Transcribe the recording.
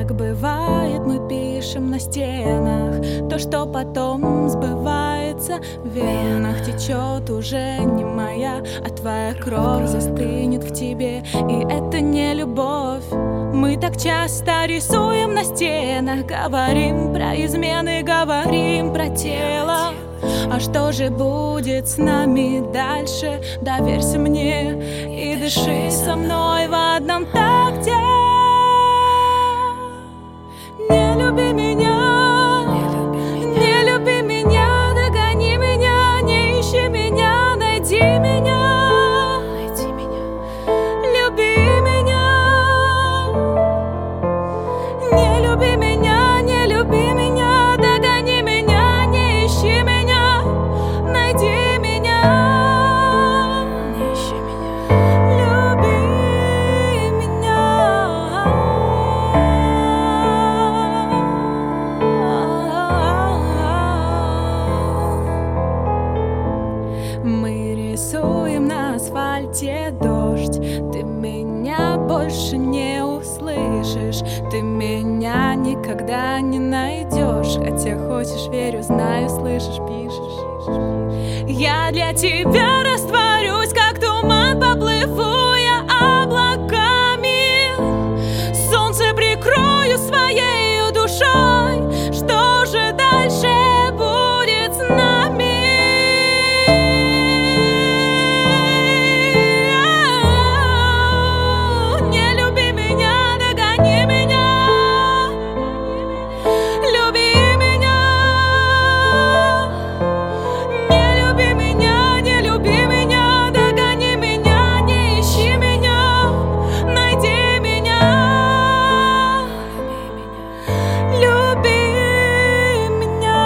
как бывает, мы пишем на стенах то, что потом сбывается. В венах течет уже не моя, а твоя кровь застынет в тебе. И это не любовь. Мы так часто рисуем на стенах, говорим про измены, говорим про тело. А что же будет с нами дальше? Доверься мне и дыши со мной в одном такте. Не люби меня, не люби меня, догони меня, не ищи меня, найди меня. Люби меня, не люби меня, не люби меня, догони меня, не ищи меня, найди меня. Не ищи меня, люби меня. Мы рисуем на асфальте дождь. Ты меня больше не услышишь, ты меня никогда не найдешь. Хотя хочешь, верю, знаю, слышишь, пишешь. Я для тебя растворюсь, как туман, поплыву я облаками. Солнце прикрою своей душой. Что же дальше будет с нами? Не люби меня, догони меня. Люби меня. Не люби меня, не люби меня, догони меня, не ищи меня, найди меня. Люби меня.